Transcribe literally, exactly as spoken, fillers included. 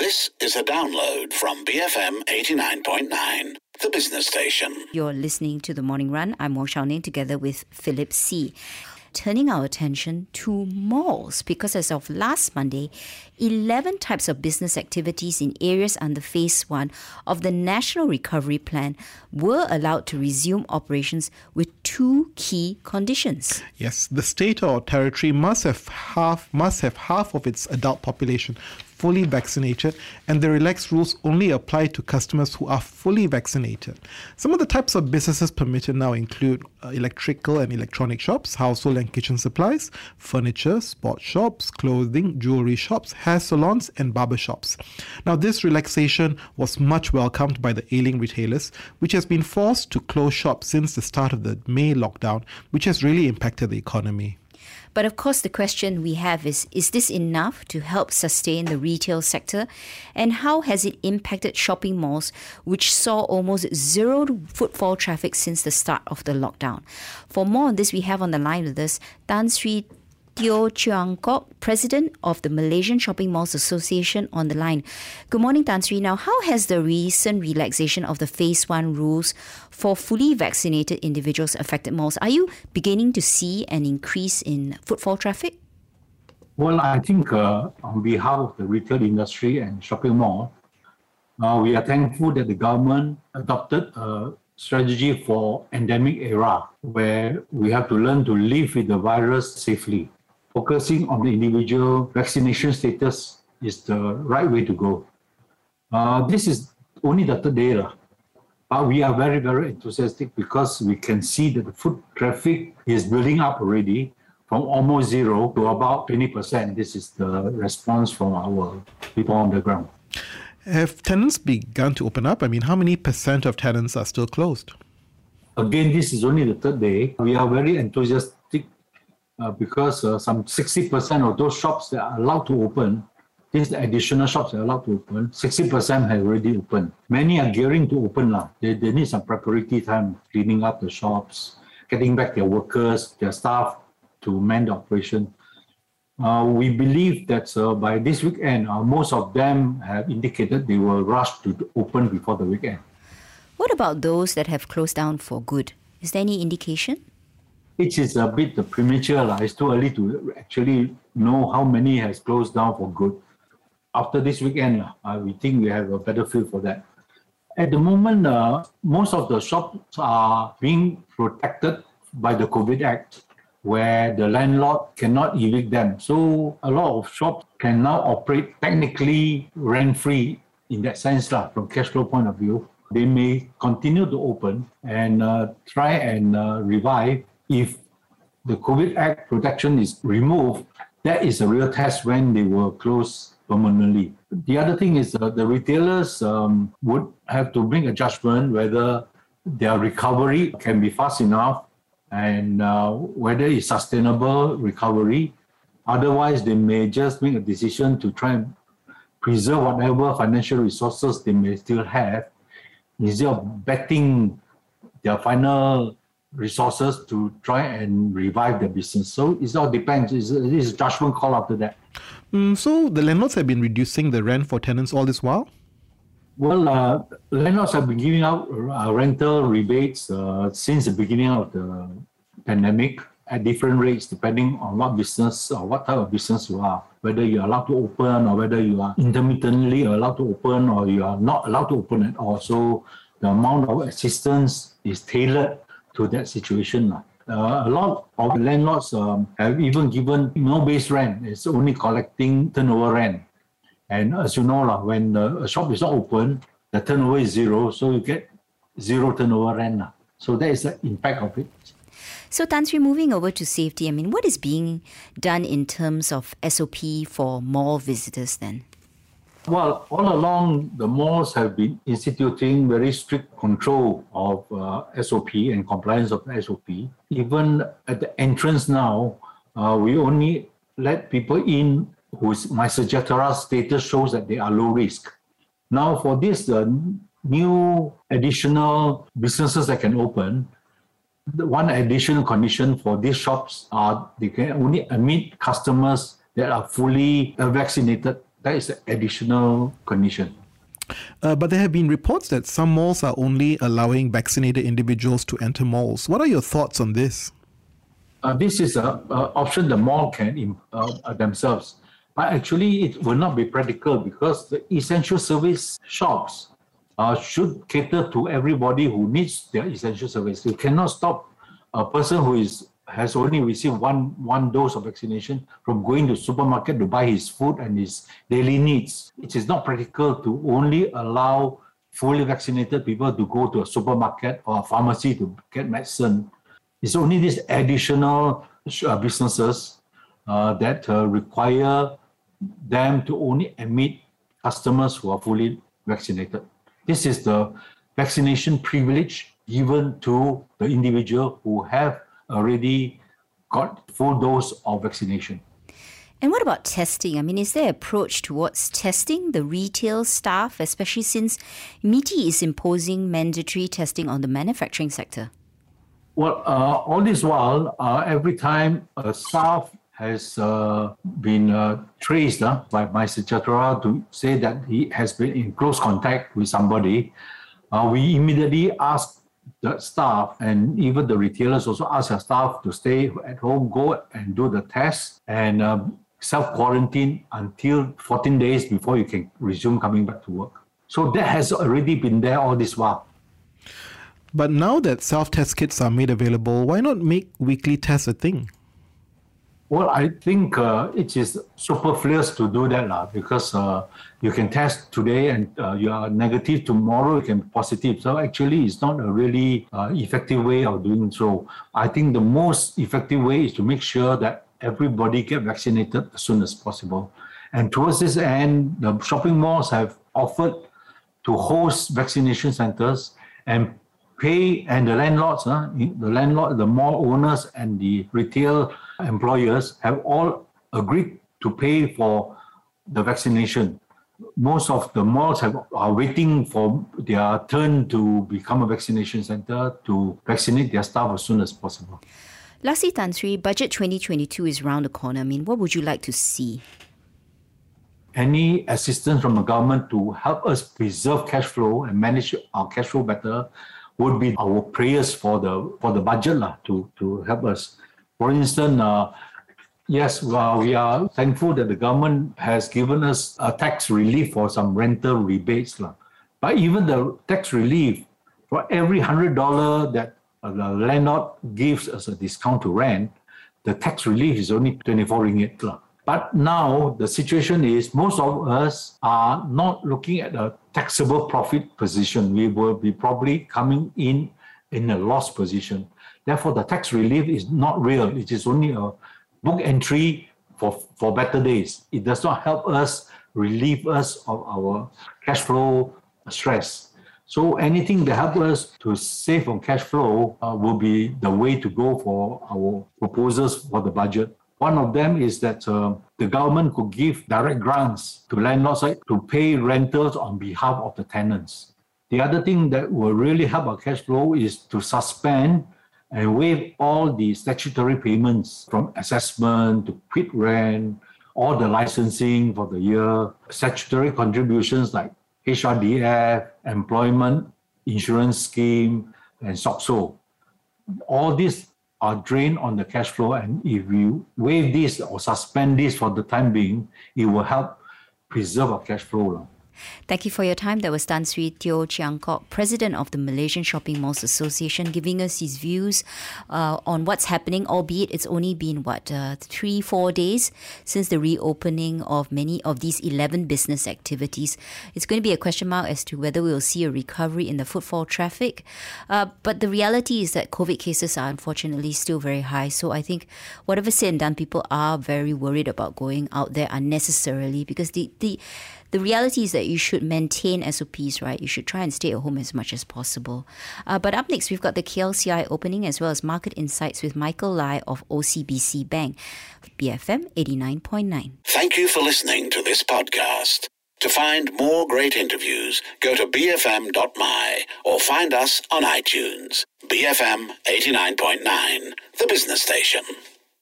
This is a download from B F M eighty-nine point nine, the business station. You're listening to The Morning Run. I'm Wong Xiao Ning together with Philip See. Turning our attention to malls, because as of last Monday, eleven types of business activities in areas under Phase one of the National Recovery Plan were allowed to resume operations with two key conditions. Yes, the state or territory must have half must have half of its adult population fully vaccinated, and the relaxed rules only apply to customers who are fully vaccinated. Some of the types of businesses permitted now include uh, electrical and electronic shops, household and kitchen supplies, furniture, sports shops, clothing, jewelry shops, hair salons, and barber shops. Now, this relaxation was much welcomed by the ailing retailers, which has been forced to close shop since the start of the May lockdown, which has really impacted the economy. But of course, the question we have is, is this enough to help sustain the retail sector? And how has it impacted shopping malls, which saw almost zero footfall traffic since the start of the lockdown? For more on this, we have on the line with us Tan Sri Teo Cheong Kok, President of the Malaysian Shopping Malls Association, on the line. Good morning, Tan Sri. Now, how has the recent relaxation of the Phase one rules for fully vaccinated individuals affected malls? Are you beginning to see an increase in footfall traffic? Well, I think uh, on behalf of the retail industry and shopping mall, uh, we are thankful that the government adopted a strategy for endemic era, where we have to learn to live with the virus safely. Focusing on the individual vaccination status is the right way to go. Uh, this is only the third day, but we are very, very enthusiastic because we can see that the foot traffic is building up already from almost zero to about twenty percent. This is the response from our people on the ground. Have tenants begun to open up? I mean, how many percent of tenants are still closed? Again, this is only the third day. We are very enthusiastic uh, because uh, some sixty percent of those shops that are allowed to open, these additional shops that are allowed to open, sixty percent have already opened. Many are gearing to open now. They, they need some preparatory time, cleaning up the shops, getting back their workers, their staff to man the operation. Uh, we believe that uh, by this weekend, uh, most of them have indicated they will rush to open before the weekend. What about those that have closed down for good? Is there any indication? It is a bit premature. La. It's too early to actually know how many has closed down for good. After this weekend, uh, we think we have a better feel for that. At the moment, uh, most of the shops are being protected by the COVID Act, where the landlord cannot evict them. So a lot of shops can now operate technically rent-free in that sense, lah, from cash flow point of view. They may continue to open and uh, try and uh, revive. If the COVID Act protection is removed, that is a real test when they will close permanently. The other thing is uh, the retailers um, would have to bring a judgment whether their recovery can be fast enough and uh, whether it's sustainable recovery. Otherwise, they may just make a decision to try and preserve whatever financial resources they may still have, instead of betting their final resources to try and revive the business. So it all depends. It's, it's a judgment call after that. Mm, so the landlords have been reducing the rent for tenants all this while? Well, uh, landlords have been giving out uh, rental rebates uh, since the beginning of the pandemic at different rates, depending on what business or what type of business you are, whether you're allowed to open or whether you are intermittently allowed to open or you are not allowed to open at all. So the amount of assistance is tailored to that situation. Uh, a lot of landlords um, have even given no base rent. It's only collecting turnover rent. And as you know, like, when the, a shop is not open, the turnover is zero, so you get zero turnover rent. So that is the impact of it. So Tan Sri, moving over to safety, I mean, what is being done in terms of S O P for mall visitors then? Well, all along, the malls have been instituting very strict control of uh, S O P and compliance of S O P. Even at the entrance now, uh, we only let people in whose MySejahtera status shows that they are low risk. Now, for this uh, new additional businesses that can open, the one additional condition for these shops are they can only admit customers that are fully vaccinated That is the additional condition. Uh, but there have been reports that some malls are only allowing vaccinated individuals to enter malls. What are your thoughts on this? Uh, this is an option the mall can uh, themselves. But actually, it will not be practical because the essential service shops uh, should cater to everybody who needs their essential service. You cannot stop a person who is has only received one, one dose of vaccination from going to supermarket to buy his food and his daily needs. It is not practical to only allow fully vaccinated people to go to a supermarket or a pharmacy to get medicine. It's only these additional uh, businesses uh, that uh, require them to only admit customers who are fully vaccinated. This is the vaccination privilege given to the individual who have already got full dose of vaccination. And what about testing? I mean, is there an approach towards testing the retail staff, especially since M I T I is imposing mandatory testing on the manufacturing sector? Well, uh, all this while, uh, every time a staff has uh, been uh, traced uh, by Mister Chatara to say that he has been in close contact with somebody, uh, we immediately ask the staff, and even the retailers also ask their staff to stay at home, go and do the test and um, self-quarantine until fourteen days before you can resume coming back to work. So that has already been there all this while. But now that self-test kits are made available, why not make weekly tests a thing? Well, I think uh, it is superfluous to do that lah, because uh, you can test today and uh, you are negative, tomorrow you can be positive. So actually, it's not a really uh, effective way of doing so. I think the most effective way is to make sure that everybody get vaccinated as soon as possible. And towards this end, the shopping malls have offered to host vaccination centers and pay, and the landlords, uh, the landlord, the mall owners and the retail employers have all agreed to pay for the vaccination. Most of the malls have, are waiting for their turn to become a vaccination center to vaccinate their staff as soon as possible. Lastly, Tan Sri, Budget twenty twenty-two is around the corner. I mean, what would you like to see? Any assistance from the government to help us preserve cash flow and manage our cash flow better would be our prayers for the for the budget lah, to, to help us. For instance, uh, yes, well, we are thankful that the government has given us a tax relief for some rental rebates lah. But even the tax relief, for every one hundred dollars that the landlord gives as a discount to rent, the tax relief is only twenty-four ringgit lah. But now the situation is most of us are not looking at a taxable profit position. We will be probably coming in in a loss position. Therefore, the tax relief is not real. It is only a book entry for, for better days. It does not help us, relieve us of our cash flow stress. So anything that helps us to save on cash flow uh, will be the way to go for our proposals for the budget. One of them is that uh, the government could give direct grants to landlords right, to pay rentals on behalf of the tenants. The other thing that will really help our cash flow is to suspend and waive all the statutory payments from assessment to quit rent, all the licensing for the year, statutory contributions like H R D F, Employment Insurance Scheme, and S O C O. All these are drained on the cash flow, and if we waive this or suspend this for the time being, it will help preserve our cash flow. Thank you for your time. That was Tan Sri Teo Chiang Kok, President of the Malaysian Shopping Malls Association, giving us his views uh, on what's happening, albeit it's only been, what, uh, three, four days since the reopening of many of these eleven business activities. It's going to be a question mark as to whether we'll see a recovery in the footfall traffic. Uh, but the reality is that COVID cases are unfortunately still very high. So I think whatever said and done, people are very worried about going out there unnecessarily, because the the The reality is that you should maintain S O Ps, right? You should try and stay at home as much as possible. Uh, but up next, we've got the K L C I opening as well as market insights with Michael Lai of O C B C Bank, B F M eighty-nine point nine. Thank you for listening to this podcast. To find more great interviews, go to b f m dot m y or find us on iTunes. B F M eighty-nine point nine, the business station.